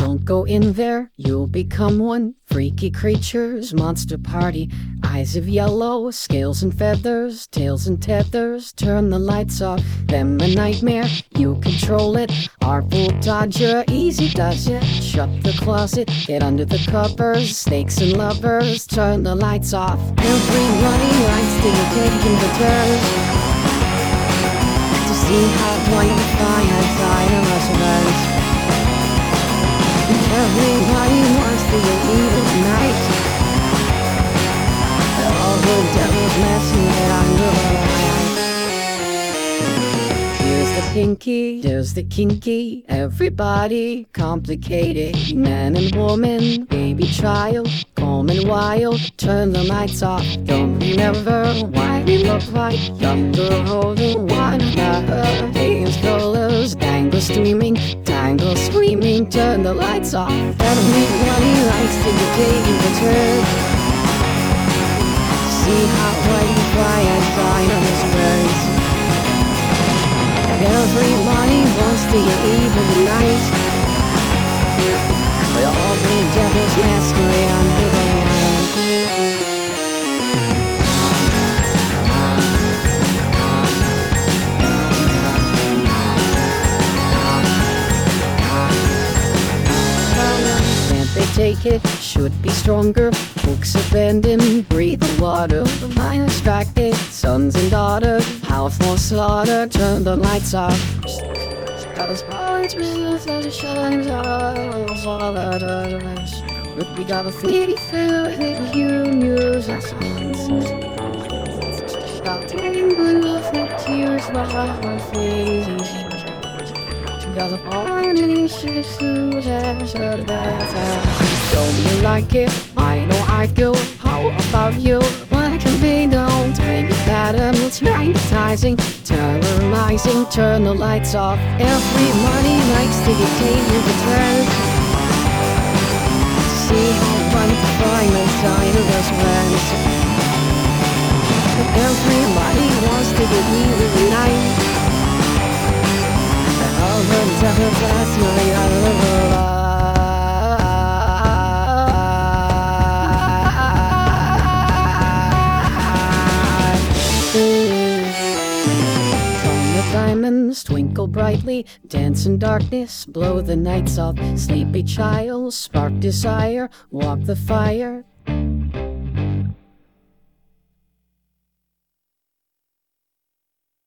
Don't go in there, you'll become one. Freaky creatures, monster party. Eyes of yellow, scales and feathers, tails and tethers. Turn the lights off, them a nightmare. You control it, artful dodger, easy does it. Shut the closet, get under the covers. Snakes and lovers, turn the lights off. Everybody likes to get taken to turns. To see how white the fire inside of us burns. Everybody wants to get evil tonight. All the devil's messing around the light. Here's the pinky, there's the kinky. Everybody complicated. Man and woman, baby child, calm and wild. Turn the lights off, don't remember why we look like thunder holding one another. Dance colors, dangle streaming, tangle screaming. Turn the lights off. Everybody likes to get taken to turn. See how white the fire inside of us burns. Everybody wants to get even tonight. But all the devil's masquerade under the light. Can't they take it? Should be stronger. Hooks abandoned, breathe the water. Mind distracted, sons and daughters. House for slaughter, turn the lights off. We got a fleety through you news. Got tears behind my face. Got a fire in shit shoes and don't you like it? I know I feel. How about you? What can be done to make it better? It's magnetizing, terrorizing. Turn the lights off. Everybody likes to get taken to turn. See how fun to find inside of us friends. Everybody wants to get evil tonight. All the devil's masquerade out of the world. Diamonds twinkle brightly, dance in darkness, blow the nights off. Sleepy child, spark desire, walk the fire.